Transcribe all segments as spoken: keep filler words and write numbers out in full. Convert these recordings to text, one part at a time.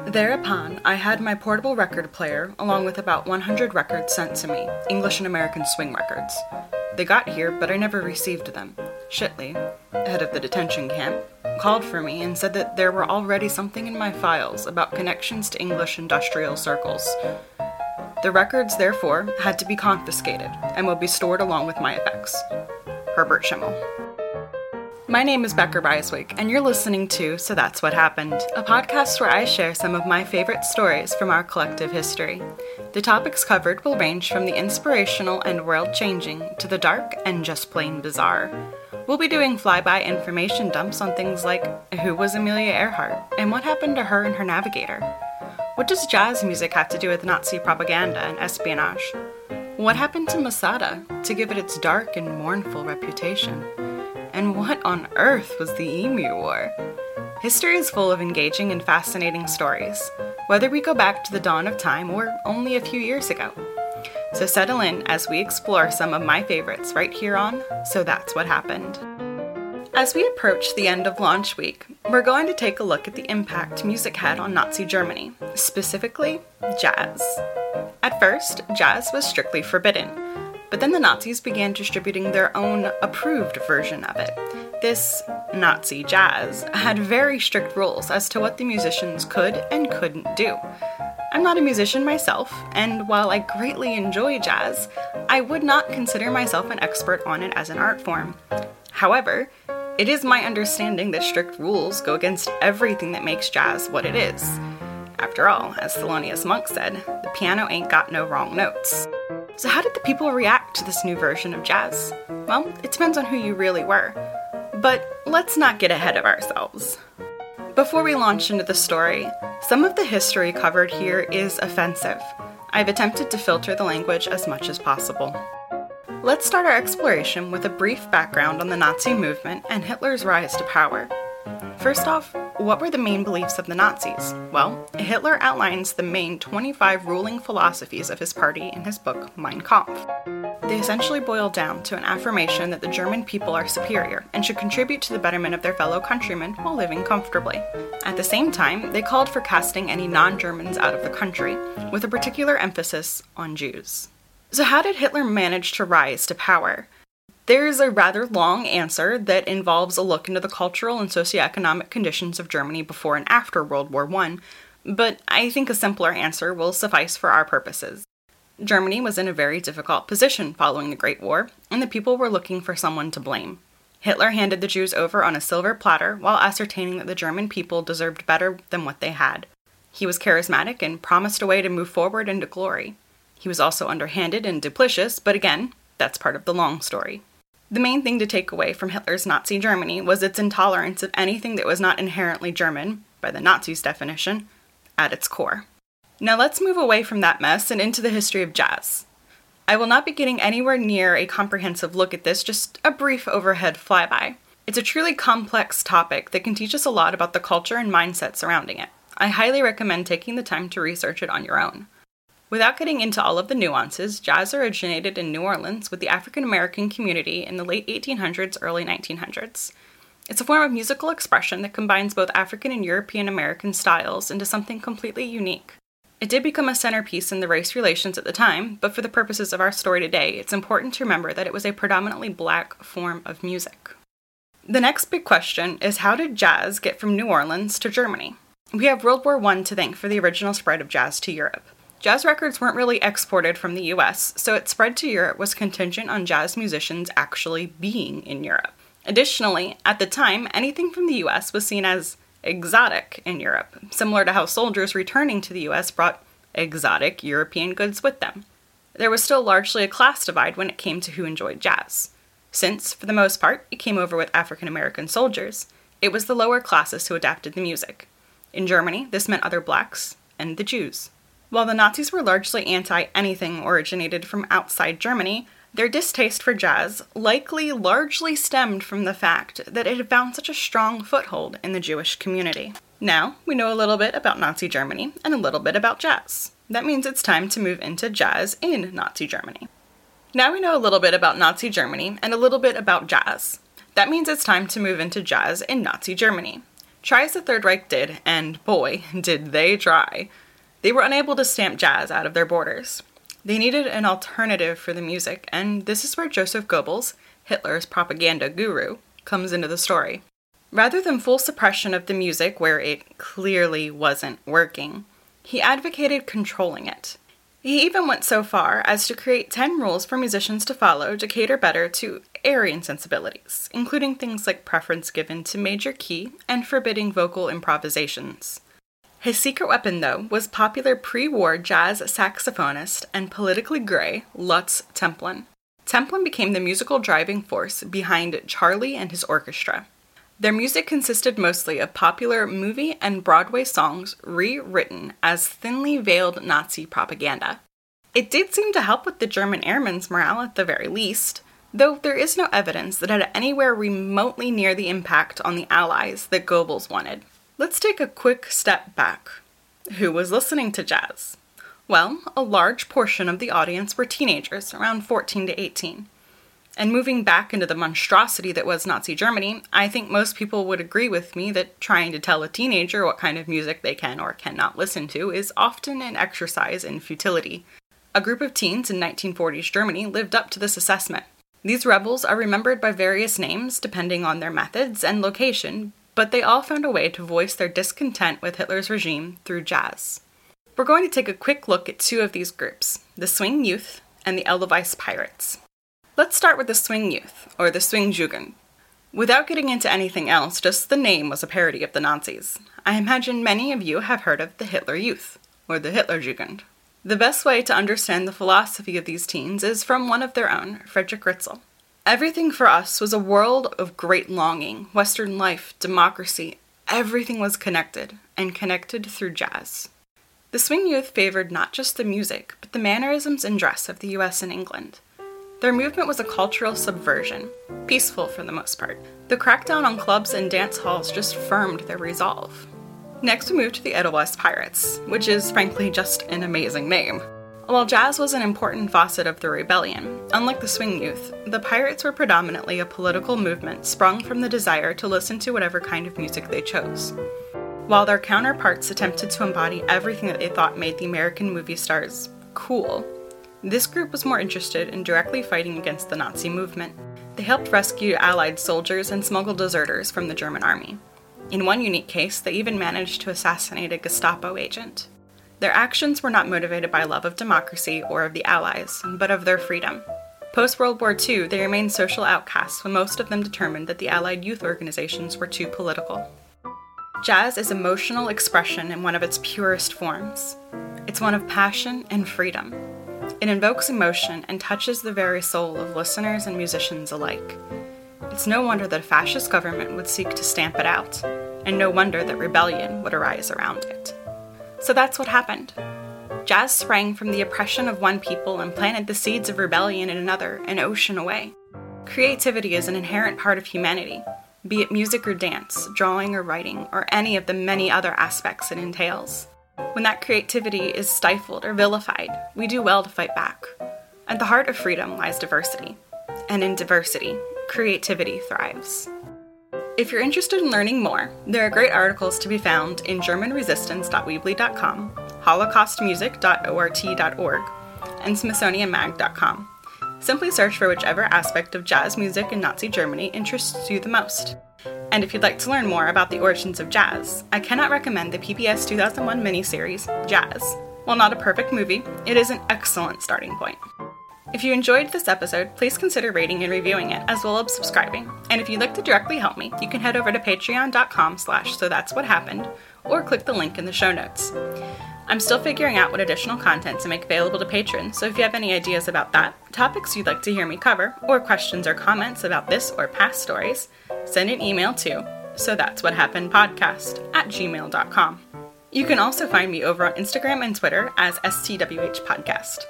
Thereupon, I had my portable record player, along with about one hundred records sent to me, English and American swing records. They got here, but I never received them. Shitley, head of the detention camp, called for me and said that there were already something in my files about connections to English industrial circles. The records, therefore, had to be confiscated and will be stored along with my effects. Herbert Schimmel. My name is Becker Beiswick, and you're listening to So That's What Happened, a podcast where I share some of my favorite stories from our collective history. The topics covered will range from the inspirational and world-changing to the dark and just plain bizarre. We'll be doing flyby information dumps on things like who was Amelia Earhart, and what happened to her and her navigator? What does jazz music have to do with Nazi propaganda and espionage? What happened to Masada to give it its dark and mournful reputation? And what on earth was the Emu War? History is full of engaging and fascinating stories, whether we go back to the dawn of time or only a few years ago. So settle in as we explore some of my favorites right here on So That's What Happened. As we approach the end of launch week, we're going to take a look at the impact music had on Nazi Germany, specifically jazz. At first, jazz was strictly forbidden. But then the Nazis began distributing their own approved version of it. This Nazi jazz had very strict rules as to what the musicians could and couldn't do. I'm not a musician myself, and while I greatly enjoy jazz, I would not consider myself an expert on it as an art form. However, it is my understanding that strict rules go against everything that makes jazz what it is. After all, as Thelonious Monk said, the piano ain't got no wrong notes. So how did the people react to this new version of jazz? Well, it depends on who you really were. But let's not get ahead of ourselves. Before we launch into the story, some of the history covered here is offensive. I've attempted to filter the language as much as possible. Let's start our exploration with a brief background on the Nazi movement and Hitler's rise to power. First off, what were the main beliefs of the Nazis? Well, Hitler outlines the main twenty-five ruling philosophies of his party in his book, Mein Kampf. They essentially boil down to an affirmation that the German people are superior and should contribute to the betterment of their fellow countrymen while living comfortably. At the same time, they called for casting any non-Germans out of the country, with a particular emphasis on Jews. So how did Hitler manage to rise to power? There's a rather long answer that involves a look into the cultural and socioeconomic conditions of Germany before and after World War One, but I think a simpler answer will suffice for our purposes. Germany was in a very difficult position following the Great War, and the people were looking for someone to blame. Hitler handed the Jews over on a silver platter while ascertaining that the German people deserved better than what they had. He was charismatic and promised a way to move forward into glory. He was also underhanded and duplicitous, but again, that's part of the long story. The main thing to take away from Hitler's Nazi Germany was its intolerance of anything that was not inherently German, by the Nazis' definition, at its core. Now let's move away from that mess and into the history of jazz. I will not be getting anywhere near a comprehensive look at this, just a brief overhead flyby. It's a truly complex topic that can teach us a lot about the culture and mindset surrounding it. I highly recommend taking the time to research it on your own. Without getting into all of the nuances, jazz originated in New Orleans with the African American community in the late eighteen hundreds, early nineteen hundreds. It's a form of musical expression that combines both African and European American styles into something completely unique. It did become a centerpiece in the race relations at the time, but for the purposes of our story today, it's important to remember that it was a predominantly black form of music. The next big question is, how did jazz get from New Orleans to Germany? We have World War One to thank for the original spread of jazz to Europe. Jazz records weren't really exported from the U S, so its spread to Europe was contingent on jazz musicians actually being in Europe. Additionally, at the time, anything from the U S was seen as exotic in Europe, similar to how soldiers returning to the U S brought exotic European goods with them. There was still largely a class divide when it came to who enjoyed jazz. Since, for the most part, it came over with African American soldiers, it was the lower classes who adapted the music. In Germany, this meant other blacks and the Jews. While the Nazis were largely anti-anything originated from outside Germany, their distaste for jazz likely largely stemmed from the fact that it had found such a strong foothold in the Jewish community. Now, we know a little bit about Nazi Germany and a little bit about jazz. That means it's time to move into jazz in Nazi Germany. Now we know a little bit about Nazi Germany and a little bit about jazz. That means it's time to move into jazz in Nazi Germany. Try as the Third Reich did, and boy, did they try. They were unable to stamp jazz out of their borders. They needed an alternative for the music, and this is where Joseph Goebbels, Hitler's propaganda guru, comes into the story. Rather than full suppression of the music where it clearly wasn't working, he advocated controlling it. He even went so far as to create ten rules for musicians to follow to cater better to Aryan sensibilities, including things like preference given to major key and forbidding vocal improvisations. His secret weapon, though, was popular pre-war jazz saxophonist and politically gray Lutz Templin. Templin became the musical driving force behind Charlie and his orchestra. Their music consisted mostly of popular movie and Broadway songs rewritten as thinly veiled Nazi propaganda. It did seem to help with the German airmen's morale at the very least, though there is no evidence that it had anywhere remotely near the impact on the Allies that Goebbels wanted. Let's take a quick step back. Who was listening to jazz? Well, a large portion of the audience were teenagers, around fourteen to eighteen. And moving back into the monstrosity that was Nazi Germany, I think most people would agree with me that trying to tell a teenager what kind of music they can or cannot listen to is often an exercise in futility. A group of teens in nineteen forties Germany lived up to this assessment. These rebels are remembered by various names depending on their methods and location, but they all found a way to voice their discontent with Hitler's regime through jazz. We're going to take a quick look at two of these groups, the Swing Youth and the Edelweiss Pirates. Let's start with the Swing Youth, or the Swingjugend. Without getting into anything else, just the name was a parody of the Nazis. I imagine many of you have heard of the Hitler Youth, or the Hitlerjugend. The best way to understand the philosophy of these teens is from one of their own, Friedrich Ritzel. Everything for us was a world of great longing, Western life, democracy. Everything was connected, and connected through jazz. The Swing Youth favored not just the music, but the mannerisms and dress of the U S and England. Their movement was a cultural subversion, peaceful for the most part. The crackdown on clubs and dance halls just firmed their resolve. Next we move to the Edelweiss Pirates, which is frankly just an amazing name. While jazz was an important facet of the rebellion, unlike the Swing Youth, the Pirates were predominantly a political movement sprung from the desire to listen to whatever kind of music they chose. While their counterparts attempted to embody everything that they thought made the American movie stars cool, this group was more interested in directly fighting against the Nazi movement. They helped rescue Allied soldiers and smuggle deserters from the German army. In one unique case, they even managed to assassinate a Gestapo agent. Their actions were not motivated by love of democracy or of the Allies, but of their freedom. Post-World War Two, they remained social outcasts when most of them determined that the Allied youth organizations were too political. Jazz is emotional expression in one of its purest forms. It's one of passion and freedom. It invokes emotion and touches the very soul of listeners and musicians alike. It's no wonder that a fascist government would seek to stamp it out, and no wonder that rebellion would arise around it. So that's what happened. Jazz sprang from the oppression of one people and planted the seeds of rebellion in another, an ocean away. Creativity is an inherent part of humanity, be it music or dance, drawing or writing, or any of the many other aspects it entails. When that creativity is stifled or vilified, we do well to fight back. At the heart of freedom lies diversity, and in diversity, creativity thrives. If you're interested in learning more, there are great articles to be found in German Resistance dot weebly dot com, holocaust music dot o r t dot org, and smithsonian mag dot com. Simply search for whichever aspect of jazz music in Nazi Germany interests you the most. And if you'd like to learn more about the origins of jazz, I cannot recommend the P B S two thousand one miniseries, Jazz. While not a perfect movie, it is an excellent starting point. If you enjoyed this episode, please consider rating and reviewing it, as well as subscribing. And if you'd like to directly help me, you can head over to patreon dot com slash so that's what happened, or click the link in the show notes. I'm still figuring out what additional content to make available to patrons, so if you have any ideas about that, topics you'd like to hear me cover, or questions or comments about this or past stories, send an email to so that's what happened podcast at gmail dot com. You can also find me over on Instagram and Twitter as S T W H Podcast.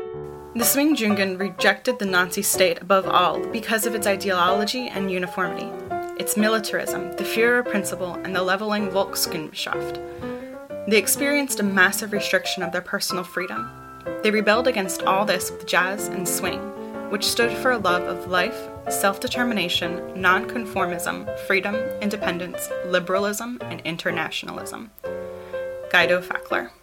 The Swingjugend rejected the Nazi state above all because of its ideology and uniformity, its militarism, the Führer principle, and the leveling Volksgemeinschaft. They experienced a massive restriction of their personal freedom. They rebelled against all this with jazz and swing, which stood for a love of life, self-determination, nonconformism, freedom, independence, liberalism, and internationalism. Guido Fackler.